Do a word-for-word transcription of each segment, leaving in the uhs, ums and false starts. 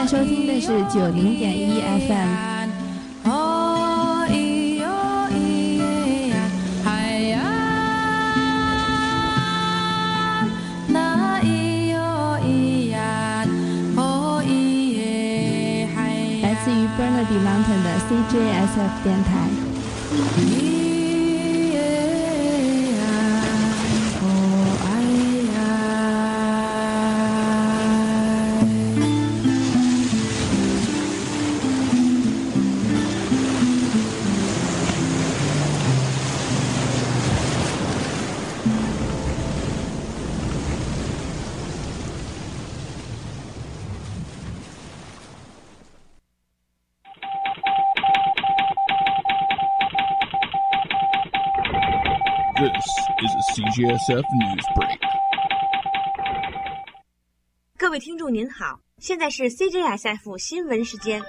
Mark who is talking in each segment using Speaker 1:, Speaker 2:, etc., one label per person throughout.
Speaker 1: 在收听的是九零点一 F M。来自于 Burnaby Mountain 的 C J S F 电台。
Speaker 2: This is a C J S F News Break.
Speaker 3: 各位听众您好，现在是 C J S F 新闻时间。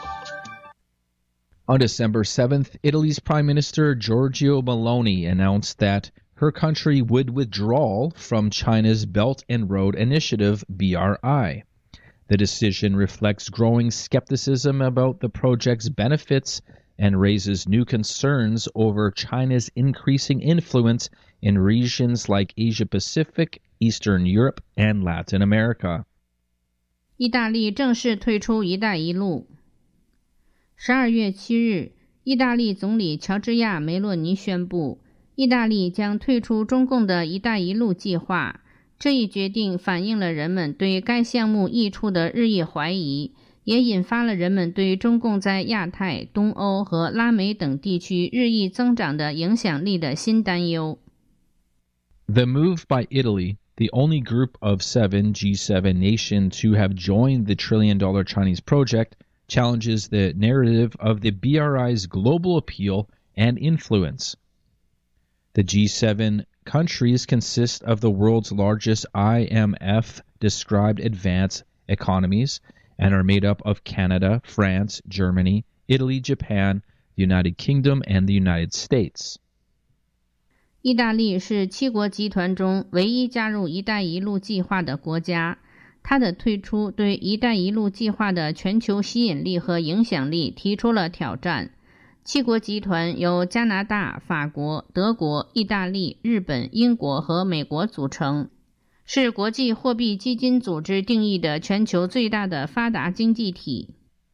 Speaker 4: On December seventh, Italy's Prime Minister Giorgia Meloni announced that her country would withdraw from China's Belt and Road Initiative, B R I. The decision reflects growing skepticism about the project's benefits and raises new concerns over China's increasing influence in regions like Asia-Pacific, Eastern Europe, and Latin America.
Speaker 5: 意大利正式退出一带一路。十二月七日，意大利总理乔治亚·梅洛尼宣布，意大利将退出中共的一带一路计划。这一决定反映了人们对该项目益处的日益怀疑，也引发了人们对中共在亚太、东欧和拉美等地区日益增长的影响力的新担忧。
Speaker 4: The move by Italy, the only group of seven G seven nations to have joined the trillion-dollar Chinese project, challenges the narrative of the B R I's global appeal and influence. The G seven countries consist of the world's largest I M F-described advanced economies and are made up of Canada, France, Germany, Italy, Japan, the United Kingdom, and the United States.
Speaker 5: 意大利是七国集团中唯一加入一带一路计划的国家，它的退出对一带一路计划的全球吸引力和影响力提出了挑战。七国集团由加拿大、法国、德国、意大利、日本、英国和美国组成，是国际货币基金组织定义的全球最大的发达经济体。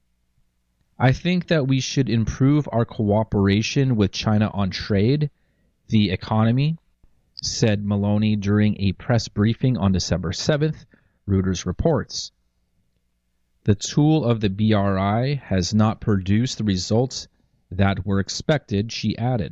Speaker 4: I think that we should improve our cooperation with China on trade, the economy, said Meloni during a press briefing on December seventh, Reuters reports. The tool of the B R I has not produced the results that were expected, she added.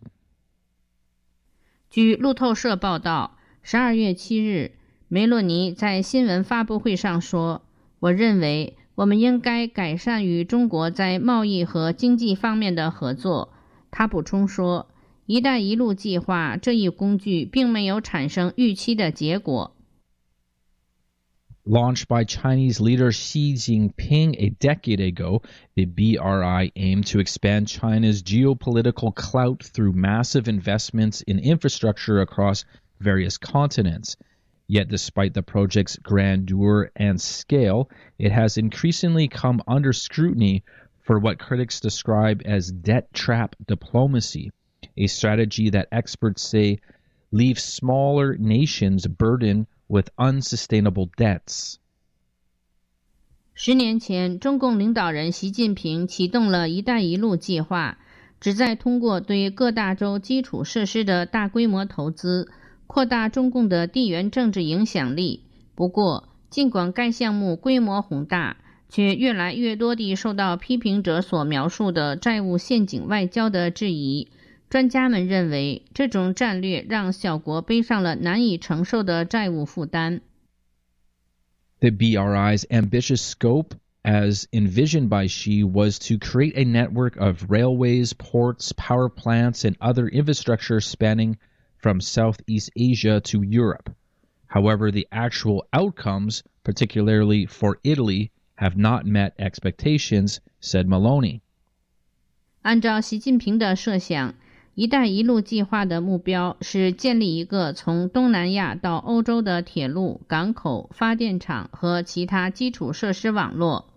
Speaker 5: 据路透社报道，十二月七日，梅洛尼在新闻发布会上说，我认为我们应该改善与中国在贸易和经济方面的合作。他补充说，一带一路计划这一工具并没有产生预期的结果。
Speaker 4: Launched by Chinese leader Xi Jinping a decade ago, the B R I aimed to expand China's geopolitical clout through massive investments in infrastructure across various continents. Yet despite the project's grandeur and scale, it has increasingly come under scrutiny for what critics describe as debt trap diplomacy, a strategy that experts say leaves smaller nations burdened with unsustainable debts.
Speaker 5: 十年前，中共领导人习近平启动了一带一路计划，旨在通过对各大洲基础设施的大规模投资，扩大中共的地缘政治影响力。不过，尽管该项目规模宏大，却越来越多地受到批评者所描述的债务陷阱外交的质疑。专家们认为，这种战略让小国背上了难以承受的债务负担。
Speaker 4: The B R I's ambitious scope, as envisioned by Xi, was to create a network of railways, ports, power plants, and other infrastructure spanning from Southeast Asia to Europe. However, the actual outcomes, particularly for Italy, have not met expectations, said Meloni.
Speaker 5: 按照习近平的设想，一带一路计划的目标是建立一个从东南亚到欧洲的铁路、港口、发电厂和其他基础设施网络。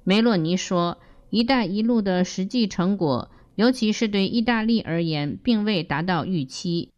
Speaker 5: 梅洛尼说，一带一路的实际成果，尤其是对意大利而言，并未达到预期。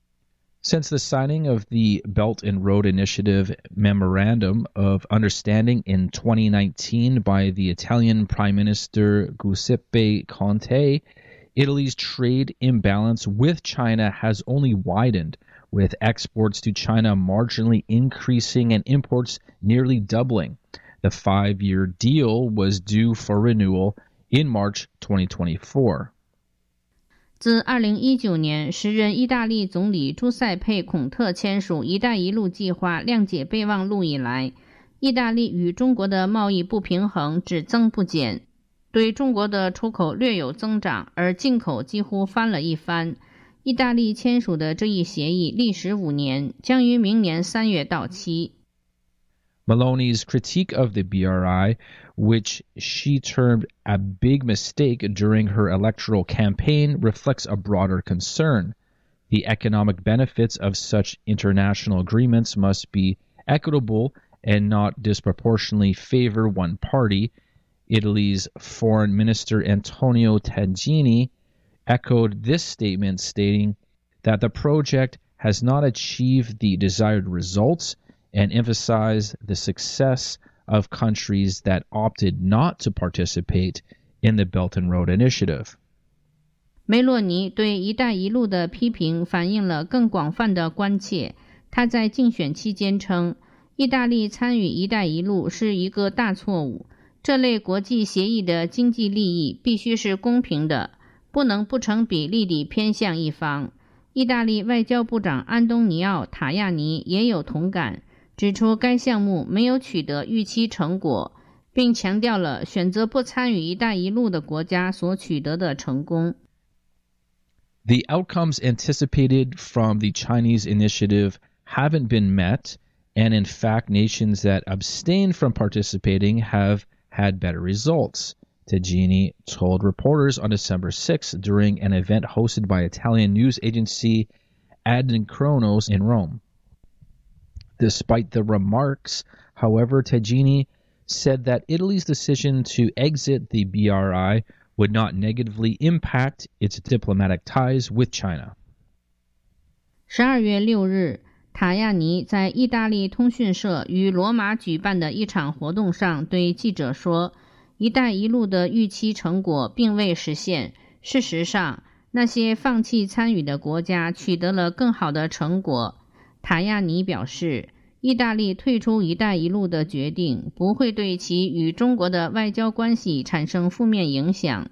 Speaker 4: Since the signing of the Belt and Road Initiative Memorandum of Understanding in twenty nineteen by the Italian Prime Minister Giuseppe Conte, Italy's trade imbalance with China has only widened, with exports to China marginally increasing and imports nearly doubling. The five-year deal was due for renewal in March twenty twenty-four.
Speaker 5: 自二零一九年时任意大利总理朱塞佩·孔特签署“一带一路”计划谅解备忘录以来，意大利与中国的贸易不平衡只增不减，对中国的出口略有增长，而进口几乎翻了一番。意大利签署的这一协议历时五年，将于明年三月到期。
Speaker 4: Maloney's critique of the B R I, which she termed a big mistake during her electoral campaign, reflects a broader concern. The economic benefits of such international agreements must be equitable and not disproportionately favor one party. Italy's Foreign Minister Antonio Tajani echoed this statement, stating that the project has not achieved the desired results and emphasized the success of countries that opted not to participate in the Belt and Road Initiative.
Speaker 5: 梅洛尼对“一带一路”的批评反映了更广泛的关切。他在竞选期间称，意大利参与“一带一路”是一个大错误。这类国际协议的经济利益必须是公平的，不能不成比例地偏向一方。意大利外交部长安东尼奥·塔亚尼也有同感，指出该项目没有取得预期成果，并强调了选择不参与“一带一路”的国家所取得的成功。
Speaker 4: The outcomes anticipated from the Chinese initiative haven't been met, and in fact, nations that abstained from participating have had better results, Tajani told reporters on December sixth during an event hosted by Italian news agency Adnkronos in Rome. Despite the remarks, however, Tajani said that Italy's decision to exit the B R I would not negatively impact its diplomatic ties with China.
Speaker 5: 十二月六日，塔亚尼在意大利通讯社于罗马举办的一场活动上对记者说，“一带一路”的预期成果并未实现。事实上，那些放弃参与的国家取得了更好的成果。塔亚尼表示，意大利退出“一带一路”的决定不会对其与中国的外交关系产生负面影响。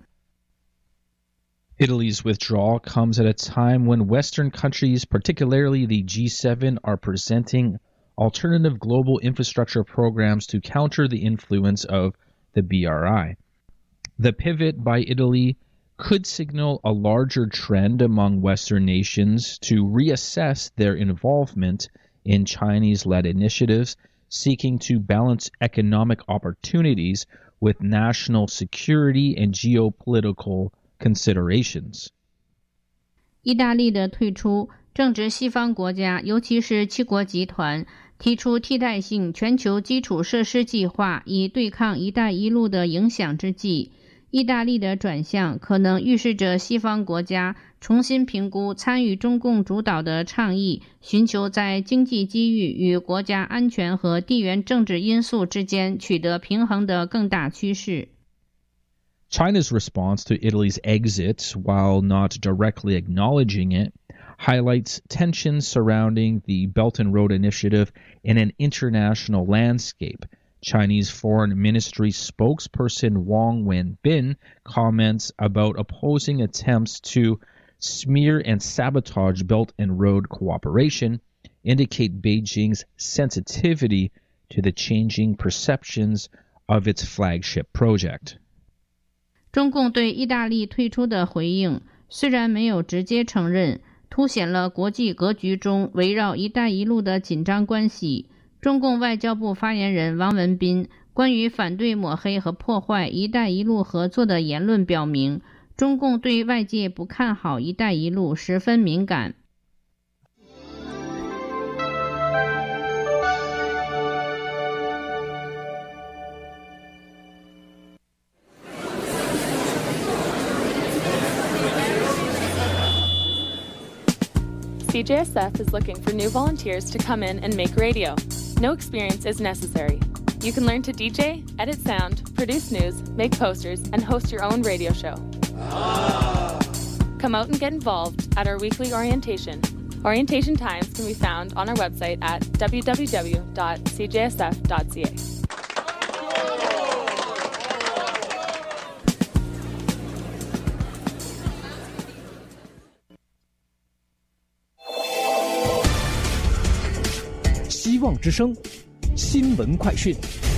Speaker 4: Italy's withdrawal comes at a time when Western countries, particularly the G seven, are presenting alternative global infrastructure programs to counter the influence of the B R I. The pivot by Italy could signal a larger trend among Western nations to reassess their involvement in Chinese-led initiatives seeking to balance economic opportunities with national security and geopolitical considerations.
Speaker 5: 意大利的退出正值西方国家，尤其是七国集团提出替代性全球基础设施计划以对抗“一带一路”的影响之际，意大利的转向可能预示着西方国家重新评估参与中共主导的倡议，寻求在经济机遇与国家安全和地缘政治因素之间取得平衡的更大趋势。
Speaker 4: China's response to Italy's exit, while not directly acknowledging it, highlights tensions surrounding the Belt and Road Initiative in an international landscape. Chinese Foreign Ministry spokesperson Wang Wenbin comments about opposing attempts to smear and sabotage Belt and Road cooperation, indicate Beijing's sensitivity to the changing perceptions of its flagship project.
Speaker 5: 中共对意大利退出的回应虽然没有直接承认，凸显了国际格局中围绕“一带一路”的紧张关系。中共外交部发言人王文斌关于反对抹黑和破坏“一带一路”合作的言论表明，中共对外界不看好“一带一路”十分敏感。
Speaker 6: C J S F is looking for new volunteers to come in and make radio. No experience is necessary. You can learn to D J, edit sound, produce news, make posters, and host your own radio show. Ah. Come out and get involved at our weekly orientation. Orientation times can be found on our website at w w w dot c j s f dot c a.
Speaker 7: 希望之声新闻快讯。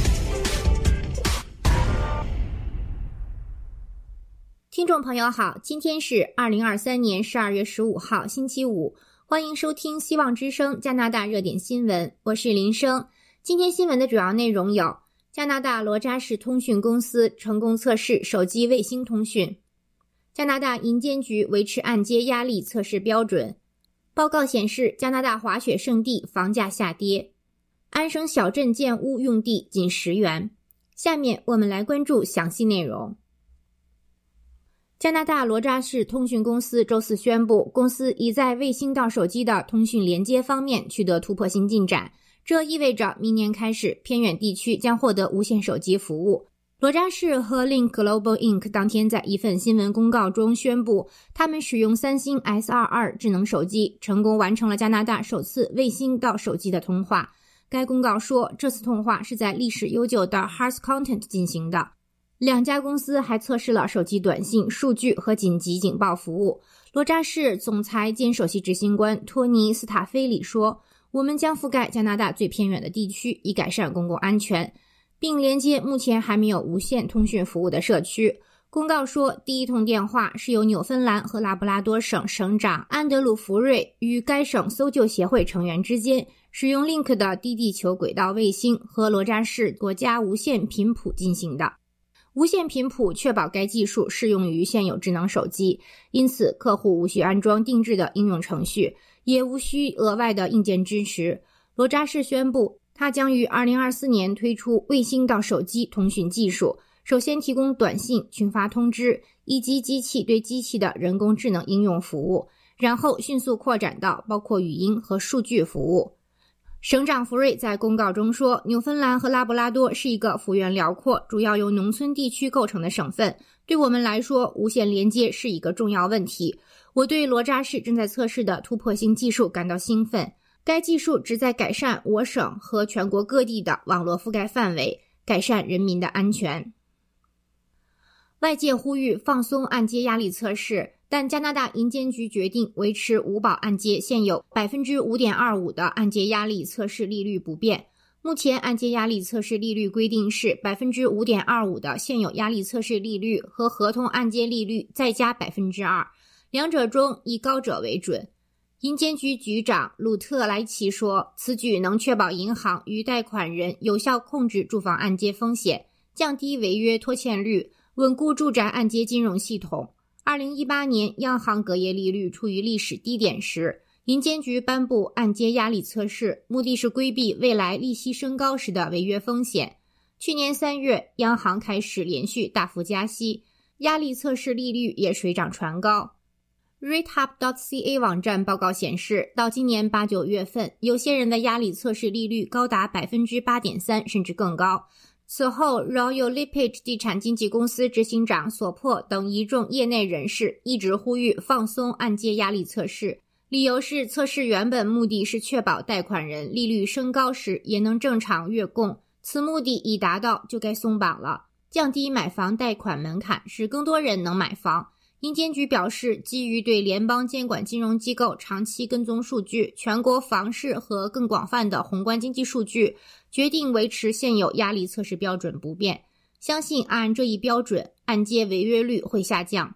Speaker 8: 听众朋友好，今天是二零二三年十二月十五号星期五，欢迎收听希望之声加拿大热点新闻，我是林生。今天新闻的主要内容有：加拿大罗扎市通讯公司成功测试手机卫星通讯；加拿大银监局维持按揭压力测试标准；报告显示加拿大滑雪胜地房价下跌；安省小镇建屋用地仅十元。下面我们来关注详细内容。加拿大罗扎市通讯公司周四宣布，公司已在卫星到手机的通讯连接方面取得突破性进展，这意味着明年开始，偏远地区将获得无线手机服务。罗扎市和 Link Global Incorporated 当天在一份新闻公告中宣布，他们使用三星 S 二十二 智能手机，成功完成了加拿大首次卫星到手机的通话。该公告说，这次通话是在历史悠久的 Hearth Content 进行的。两家公司还测试了手机短信、数据和紧急警报服务。罗扎市总裁兼首席执行官托尼·斯塔菲里说，我们将覆盖加拿大最偏远的地区，以改善公共安全，并连接目前还没有无线通讯服务的社区。公告说，第一通电话是由纽芬兰和拉布拉多省省长安德鲁·福瑞与该省搜救协会成员之间，使用 Link 的低地球轨道卫星和罗扎市国家无线频谱进行的。无线频谱确保该技术适用于现有智能手机，因此客户无需安装定制的应用程序，也无需额外的硬件支持。罗扎市宣布，它将于二零二四年推出卫星到手机通讯技术，首先提供短信、群发通知以及机器对机器的人工智能应用服务，然后迅速扩展到包括语音和数据服务。省长福瑞在公告中说，纽芬兰和拉布拉多是一个幅员辽阔、主要由农村地区构成的省份，对我们来说，无线连接是一个重要问题。我对罗扎市正在测试的突破性技术感到兴奋。该技术旨在改善我省和全国各地的网络覆盖范围，改善人民的安全。外界呼吁放松按揭压力测试，但加拿大银监局决定维持五保按揭现有 百分之五点二五 的按揭压力测试利率不变。目前按揭压力测试利率规定是 百分之五点二五 的现有压力测试利率和合同按揭利率再加 百分之二， 两者中以高者为准。银监局局长鲁特莱奇说，此举能确保银行与贷款人有效控制住房按揭风险，降低违约拖欠率，稳固住宅按揭金融系统。二零一八年央行隔夜利率处于历史低点时，银监局颁布按揭压力测试，目的是规避未来利息升高时的违约风险。去年三月，央行开始连续大幅加息，压力测试利率也水涨船高。ratehub 点 c a 网站报告显示，到今年八九月份，有些人的压力测试利率高达 百分之八点三 甚至更高。此后 Royal LePage 地产经纪公司执行长索珀等一众业内人士一直呼吁放松按揭压力测试，理由是测试原本目的是确保贷款人利率升高时也能正常月供，此目的已达到就该松绑了，降低买房贷款门槛，使更多人能买房。银监局表示，基于对联邦监管金融机构长期跟踪数据、全国房市和更广泛的宏观经济数据，决定维持现有压力测试标准不变，相信按这一标准，按揭违约率会下降。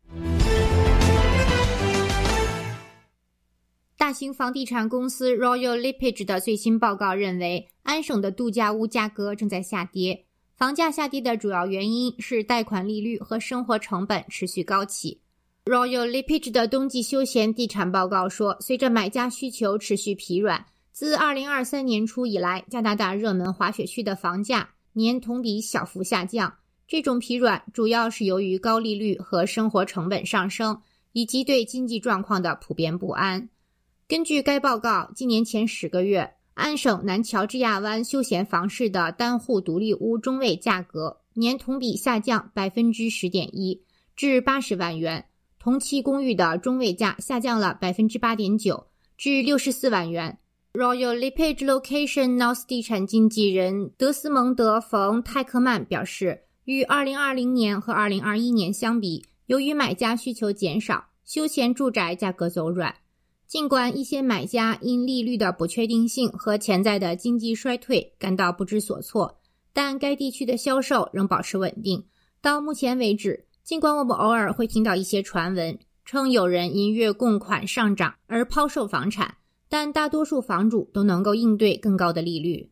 Speaker 8: 大型房地产公司 Royal LePage 的最新报告认为，安省的度假屋价格正在下跌。房价下跌的主要原因是贷款利率和生活成本持续高企。Royal LePage 的冬季休闲地产报告说，随着买家需求持续疲软，自二零二三年初以来，加拿大热门滑雪区的房价年同比小幅下降。这种疲软主要是由于高利率和生活成本上升，以及对经济状况的普遍不安。 根据该报告，今年前十个月，安省南乔治亚湾休闲房市的单户独立屋中位价格年同比下降 百分之十点一 至八十万元，同期公寓的中位价下降了 百分之八点九 至六十四万元。Royal LePage Location North 地产经纪人德斯蒙德·冯·泰克曼表示，与二零二零年和二零二一年相比，由于买家需求减少，休闲住宅价格走软。尽管一些买家因利率的不确定性和潜在的经济衰退感到不知所措，但该地区的销售仍保持稳定。到目前为止，尽管我们偶尔会听到一些传闻，称有人因月供款上涨而抛售房产，但大多数房主都能够应对更高的利率。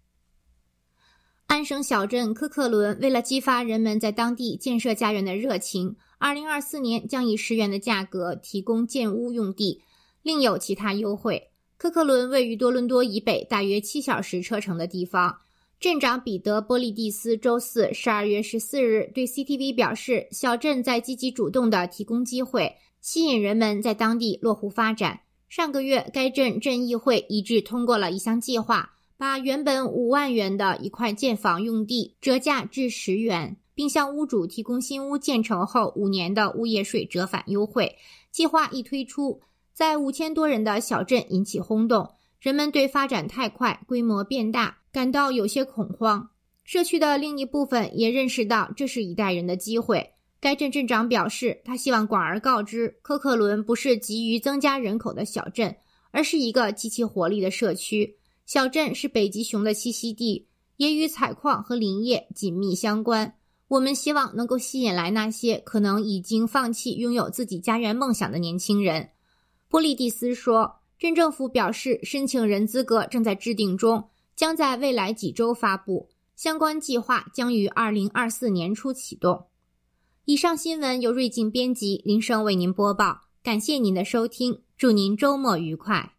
Speaker 8: 安省小镇科克伦为了激发人们在当地建设家园的热情，二零二四年将以十元的价格提供建屋用地，另有其他优惠。科克伦位于多伦多以北大约七小时车程的地方。镇长彼得·波利蒂斯周四十二月十四日对 C T V 表示，小镇在积极主动地提供机会，吸引人们在当地落户发展。上个月，该镇镇议会一致通过了一项计划，把原本五万元的一块建房用地折价至十元，并向屋主提供新屋建成后五年的物业税折返优惠。计划一推出，在五千多人的小镇引起轰动，人们对发展太快、规模变大感到有些恐慌。社区的另一部分也认识到这是一代人的机会。该镇镇长表示，他希望广而告之，科克伦不是急于增加人口的小镇，而是一个极其活力的社区。小镇是北极熊的栖息地，也与采矿和林业紧密相关。我们希望能够吸引来那些可能已经放弃拥有自己家园梦想的年轻人。波利蒂斯说，镇政府表示申请人资格正在制定中，将在未来几周发布，相关计划将于二零二四年初启动。以上新闻由瑞静编辑，林生为您播报，感谢您的收听，祝您周末愉快。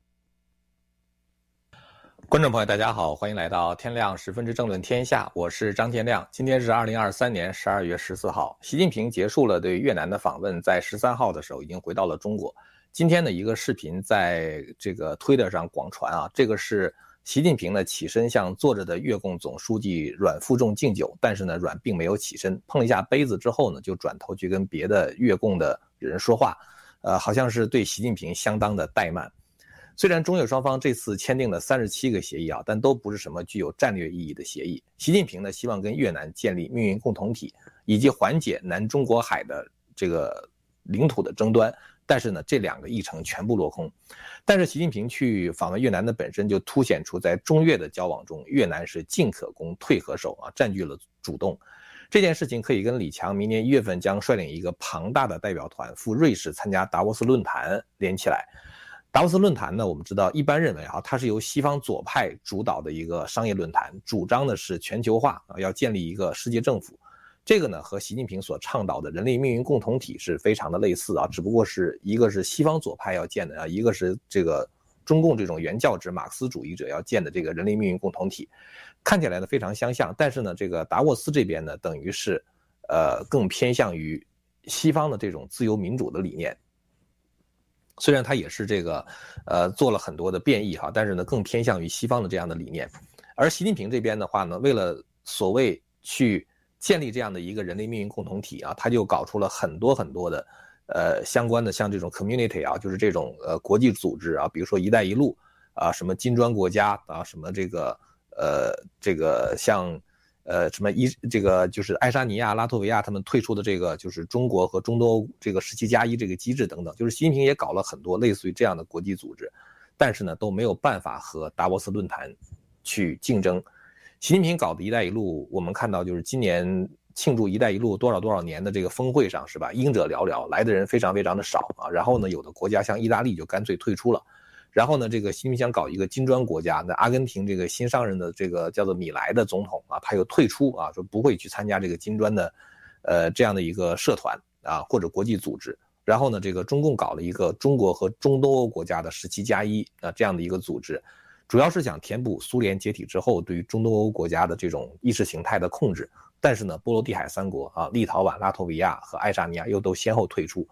Speaker 9: 观众朋友大家好，欢迎来到天亮十分之政论天下，我是张天亮。今天是二零二三年十二月十四号，习近平结束了对越南的访问，在十三号的时候已经回到了中国。今天的一个视频在这个推特上广传啊，这个是习近平呢起身向坐着的越共总书记阮富仲敬酒，但是呢阮并没有起身，碰了一下杯子之后呢，就转头去跟别的越共的人说话，呃，好像是对习近平相当的怠慢。虽然中越双方这次签订了三十七个协议啊，但都不是什么具有战略意义的协议。习近平呢希望跟越南建立命运共同体，以及缓解南中国海的这个领土的争端。但是呢，这两个议程全部落空。但是习近平去访问越南的本身就凸显出在中越的交往中，越南是进可攻退可守啊，占据了主动。这件事情可以跟李强明年一月份将率领一个庞大的代表团赴瑞士参加达沃斯论坛连起来。达沃斯论坛呢，我们知道一般认为啊，它是由西方左派主导的一个商业论坛，主张的是全球化啊，要建立一个世界政府。这个呢和习近平所倡导的人类命运共同体是非常的类似啊，只不过是一个是西方左派要建的啊，一个是这个中共这种原教旨马克思主义者要建的这个人类命运共同体，看起来呢非常相像。但是呢，这个达沃斯这边呢，等于是呃更偏向于西方的这种自由民主的理念。虽然它也是这个呃做了很多的变异哈，但是呢更偏向于西方的这样的理念。而习近平这边的话呢，为了所谓去建立这样的一个人类命运共同体啊，他就搞出了很多很多的呃相关的像这种 community 啊，就是这种呃国际组织啊，比如说一带一路啊，什么金砖国家啊，什么这个呃这个像呃什么一这个就是爱沙尼亚、拉脱维亚他们退出的这个就是中国和中东欧这个十七加一这个机制等等，就是习近平也搞了很多类似于这样的国际组织，但是呢都没有办法和达沃斯论坛去竞争。习近平搞的一带一路，我们看到就是今年庆祝一带一路多少多少年的这个峰会上是吧，应者寥寥，来的人非常非常的少啊。然后呢，有的国家像意大利就干脆退出了。然后呢，这个习近平想搞一个金砖国家，那阿根廷这个新上任的这个叫做米莱的总统啊，他又退出啊，说不会去参加这个金砖的呃这样的一个社团啊或者国际组织。然后呢，这个中共搞了一个中国和中东欧国家的十七加一啊这样的一个组织。主要是想填补苏联解体之后对于中东欧国家的这种意识形态的控制，但是呢，波罗的海三国啊，立陶宛、拉脱维亚和爱沙尼亚又都先后退出，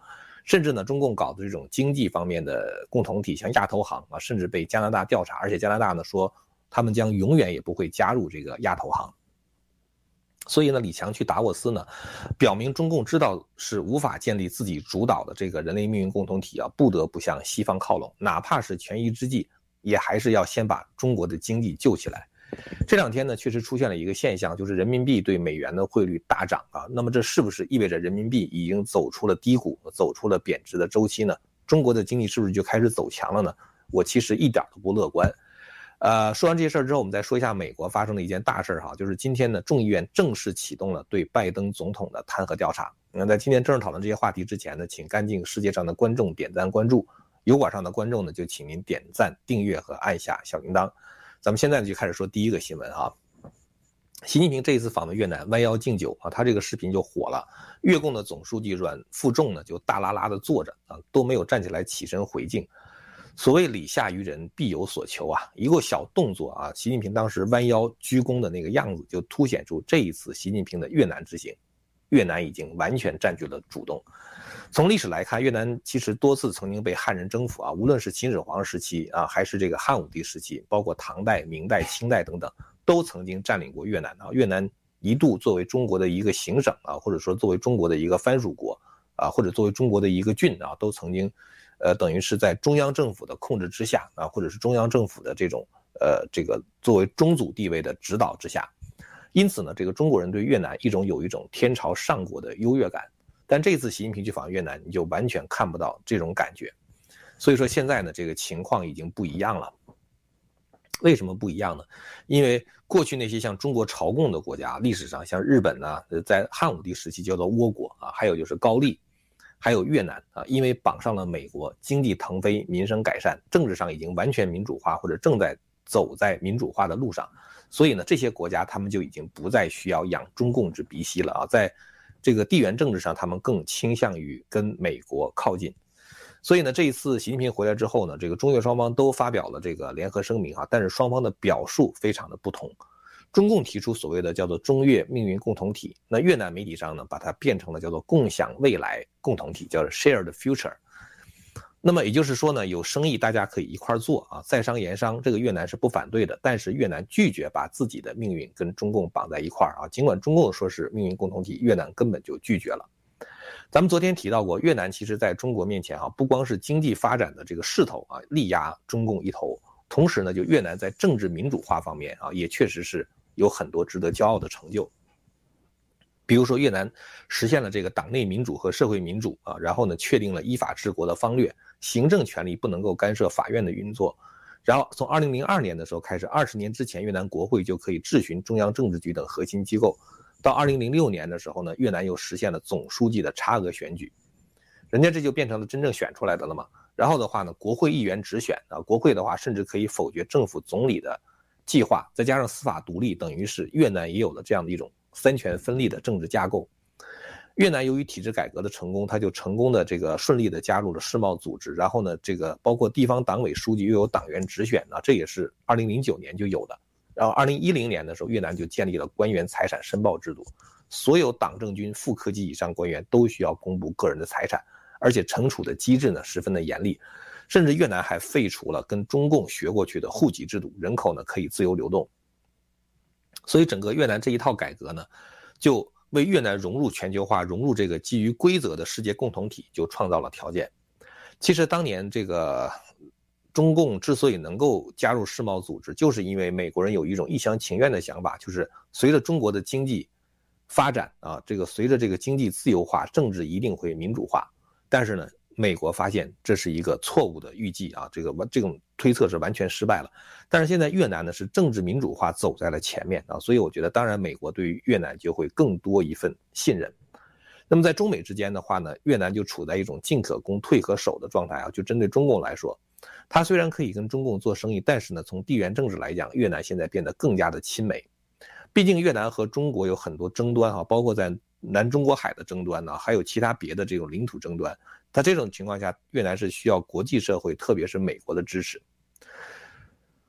Speaker 9: 甚至呢，中共搞的这种经济方面的共同体，像亚投行啊，甚至被加拿大调查，而且加拿大呢说他们将永远也不会加入这个亚投行。所以呢，李强去达沃斯呢，表明中共知道是无法建立自己主导的这个人类命运共同体啊，不得不向西方靠拢，哪怕是权宜之计，也还是要先把中国的经济救起来。这两天呢，确实出现了一个现象，就是人民币对美元的汇率大涨啊。那么这是不是意味着人民币已经走出了低谷，走出了贬值的周期呢？中国的经济是不是就开始走强了呢？我其实一点都不乐观。呃，说完这些事儿之后，我们再说一下美国发生的一件大事哈，就是今天呢，众议院正式启动了对拜登总统的弹劾调查。那在今天正式讨论这些话题之前呢，请干净世界上的观众点赞关注，油管上的观众呢，就请您点赞、订阅和按下小铃铛。咱们现在就开始说第一个新闻啊。习近平这一次访问越南，弯腰敬酒啊，他这个视频就火了。越共的总书记阮富仲呢，就大拉拉的坐着啊，都没有站起来起身回敬。所谓礼下于人，必有所求啊！一个小动作啊，习近平当时弯腰鞠躬的那个样子，就凸显出这一次习近平的越南之行，越南已经完全占据了主动。从历史来看，越南其实多次曾经被汉人征服啊，无论是秦始皇时期啊，还是这个汉武帝时期，包括唐代、明代、清代等等，都曾经占领过越南啊。越南一度作为中国的一个行省啊，或者说作为中国的一个藩属国啊，或者作为中国的一个郡啊，都曾经。呃，等于是在中央政府的控制之下啊，或者是中央政府的这种呃这个作为中祖地位的指导之下，因此呢，这个中国人对越南一种有一种天朝上国的优越感。但这次习近平去访越南，你就完全看不到这种感觉。所以说现在呢，这个情况已经不一样了。为什么不一样呢？因为过去那些像中国朝贡的国家，历史上像日本呢，在汉武帝时期叫做倭国啊，还有就是高丽。还有越南啊，因为绑上了美国，经济腾飞，民生改善，政治上已经完全民主化或者正在走在民主化的路上，所以呢，这些国家他们就已经不再需要养中共之鼻息了啊，在这个地缘政治上，他们更倾向于跟美国靠近。所以呢，这一次习近平回来之后呢，这个中越双方都发表了这个联合声明啊，但是双方的表述非常的不同。中共提出所谓的叫做中越命运共同体，那越南媒体上呢把它变成了叫做共享未来共同体，叫 shared future。那么也就是说呢，有生意大家可以一块做啊，在商言商，这个越南是不反对的，但是越南拒绝把自己的命运跟中共绑在一块啊。尽管中共说是命运共同体，越南根本就拒绝了。咱们昨天提到过，越南其实在中国面前啊，不光是经济发展的这个势头啊，力压中共一头，同时呢，就越南在政治民主化方面啊，也确实是有很多值得骄傲的成就。比如说越南实现了这个党内民主和社会民主啊，然后呢确定了依法治国的方略，行政权力不能够干涉法院的运作。然后从二零零二年的时候开始，二十年之前越南国会就可以质询中央政治局等核心机构。到二零零六年的时候呢，越南又实现了总书记的差额选举，人家这就变成了真正选出来的了嘛。然后的话呢，国会议员直选啊，国会的话甚至可以否决政府总理的计划，再加上司法独立，等于是越南也有了这样的一种三权分立的政治架构。越南由于体制改革的成功，它就成功的这个顺利的加入了世贸组织，然后呢，这个包括地方党委书记又有党员直选呢，这也是二零零九年就有的。然后二零一零年的时候，越南就建立了官员财产申报制度，所有党政军副科级以上官员都需要公布个人的财产，而且惩处的机制呢十分的严厉，甚至越南还废除了跟中共学过去的户籍制度，人口呢可以自由流动。所以整个越南这一套改革呢，就为越南融入全球化、融入这个基于规则的世界共同体就创造了条件。其实当年这个中共之所以能够加入世贸组织，就是因为美国人有一种一厢情愿的想法，就是随着中国的经济发展啊，这个随着这个经济自由化，政治一定会民主化。但是呢，美国发现这是一个错误的预计啊，这个这种推测是完全失败了。但是现在越南呢是政治民主化走在了前面啊，所以我觉得当然美国对于越南就会更多一份信任。那么在中美之间的话呢，越南就处在一种进可攻退可守的状态啊。就针对中共来说，它虽然可以跟中共做生意，但是呢，从地缘政治来讲，越南现在变得更加的亲美。毕竟越南和中国有很多争端啊，包括在南中国海的争端呢，还有其他别的这种领土争端。在这种情况下，越南是需要国际社会，特别是美国的支持。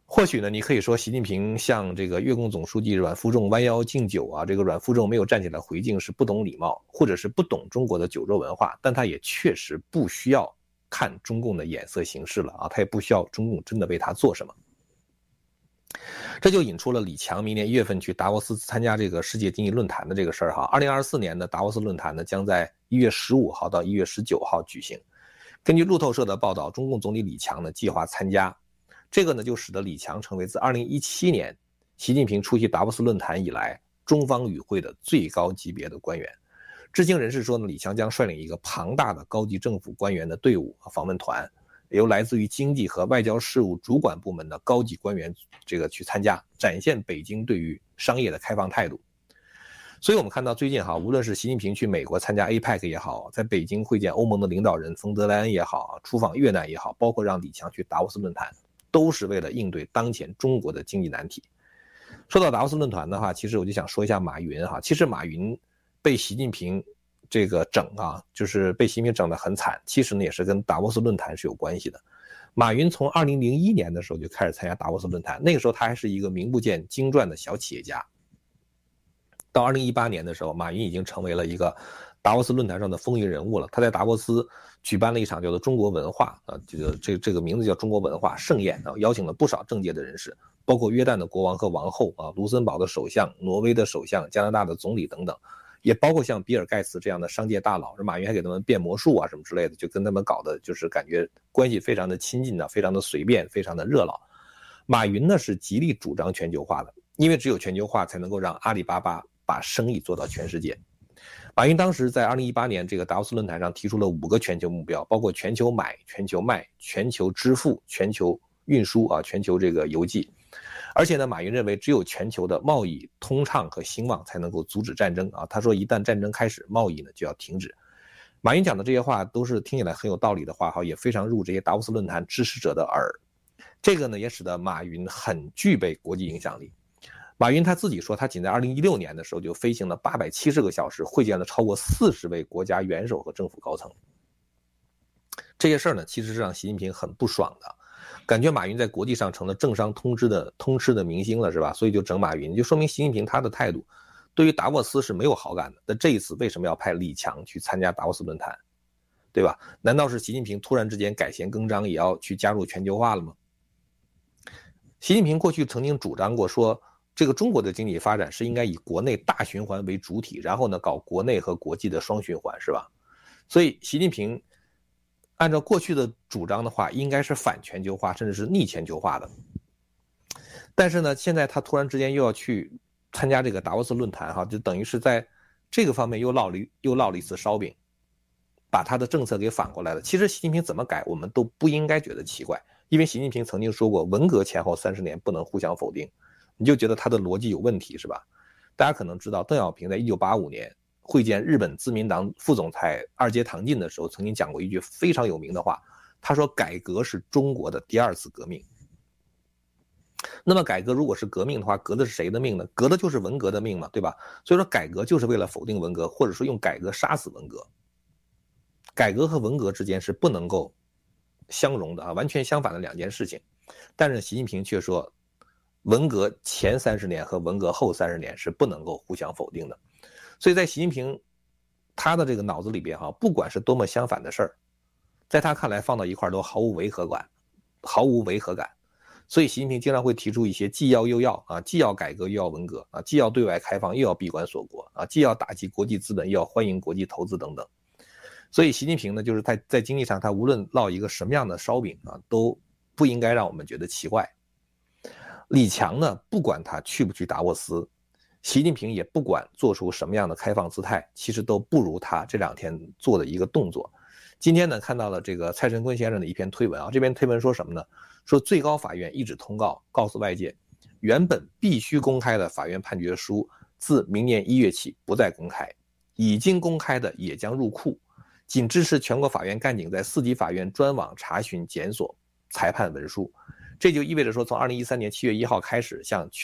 Speaker 9: 或许呢，你可以说习近平向这个越共总书记阮富仲弯腰敬酒啊，这个阮富仲没有站起来回敬是不懂礼貌，或者是不懂中国的酒肉文化，但他也确实不需要看中共的眼色行事了啊，他也不需要中共真的为他做什么。这就引出了李强明年一月份去达沃斯参加这个世界经济论坛的这个事儿哈。二零二四年的达沃斯论坛呢，将在一月十五号到一月十九号举行。根据路透社的报道，中共总理李强呢计划参加，这个呢就使得李强成为自二零一七年习近平出席达沃斯论坛以来中方与会的最高级别的官员。知情人士说呢，李强将率领一个庞大的高级政府官员的队伍和访问团，由来自于经济和外交事务主管部门的高级官员这个去参加，展现北京对于商业的开放态度。所以我们看到最近哈，无论是习近平去美国参加 A P E C 也好，在北京会见欧盟的领导人冯德莱恩也好，出访越南也好，包括让李强去达沃斯论坛，都是为了应对当前中国的经济难题。说到达沃斯论坛的话，其实我就想说一下马云哈，其实马云被习近平这个整啊，就是被习近平整得很惨，其实呢也是跟达沃斯论坛是有关系的。马云从二零零一年的时候就开始参加达沃斯论坛，那个时候他还是一个名不见经传的小企业家。到二零一八年的时候，马云已经成为了一个达沃斯论坛上的风云人物了。他在达沃斯举办了一场叫做中国文化啊，这个这这个名字叫中国文化盛宴啊，邀请了不少政界的人士，包括约旦的国王和王后啊，卢森堡的首相、挪威的首相、加拿大的总理等等，也包括像比尔盖茨这样的商界大佬。马云还给他们变魔术啊什么之类的，就跟他们搞的就是感觉关系非常的亲近啊，非常的随便，非常的热闹。马云呢是极力主张全球化的，因为只有全球化才能够让阿里巴巴把生意做到全世界。马云当时在二零一八年这个达沃斯论坛上提出了五个全球目标，包括全球买、全球卖、全球支付、全球运输啊、全球这个邮寄。而且呢，马云认为只有全球的贸易通畅和兴旺才能够阻止战争啊。他说一旦战争开始，贸易呢就要停止。马云讲的这些话都是听起来很有道理的话哈，也非常入这些达沃斯论坛支持者的耳。这个呢也使得马云很具备国际影响力。马云他自己说，他仅在二零一六年的时候就飞行了八百七十个小时，会见了超过四十位国家元首和政府高层。这些事儿呢，其实是让习近平很不爽的，感觉马云在国际上成了政商通吃的通吃的明星了，是吧？所以就整马云，就说明习近平他的态度对于达沃斯是没有好感的。那这一次为什么要派李强去参加达沃斯论坛，对吧？难道是习近平突然之间改弦更张，也要去加入全球化了吗？习近平过去曾经主张过说，这个中国的经济发展是应该以国内大循环为主体，然后呢搞国内和国际的双循环，是吧？所以习近平按照过去的主张的话，应该是反全球化，甚至是逆全球化的。但是呢，现在他突然之间又要去参加这个达沃斯论坛哈，就等于是在这个方面又烙了又烙了一次烧饼，把他的政策给反过来了。其实习近平怎么改，我们都不应该觉得奇怪，因为习近平曾经说过，文革前后三十年不能互相否定。你就觉得他的逻辑有问题，是吧？大家可能知道，邓小平在一九八五年会见日本自民党副总裁二阶堂进的时候，曾经讲过一句非常有名的话，他说改革是中国的第二次革命。那么改革如果是革命的话，革的是谁的命呢？革的就是文革的命嘛，对吧？所以说改革就是为了否定文革，或者说用改革杀死文革。改革和文革之间是不能够相容的啊，完全相反的两件事情。但是习近平却说，文革前三十年和文革后三十年是不能够互相否定的。所以在习近平他的这个脑子里边哈，不管是多么相反的事儿，在他看来放到一块都毫无违和感，毫无违和感。所以习近平经常会提出一些既要又要啊，既要改革又要文革啊，既要对外开放又要闭关锁国啊，既要打击国际资本又要欢迎国际投资等等。所以习近平呢，就是在在经济上他无论烙一个什么样的烧饼啊，都不应该让我们觉得奇怪。李强呢，不管他去不去达沃斯，习近平也不管做出什么样的开放姿态，其实都不如他这两天做的一个动作。今天呢，看到了这个蔡陈坤先生的一篇推文啊，这篇推文说什么呢？说最高法院一纸通告告诉外界，原本必须公开的法院判决书自明年一月起不再公开，已经公开的也将入库，仅支持全国法院干警在四级法院专网查询检索裁判文书。这就意味着说，从二零一三年七月一号开始，向全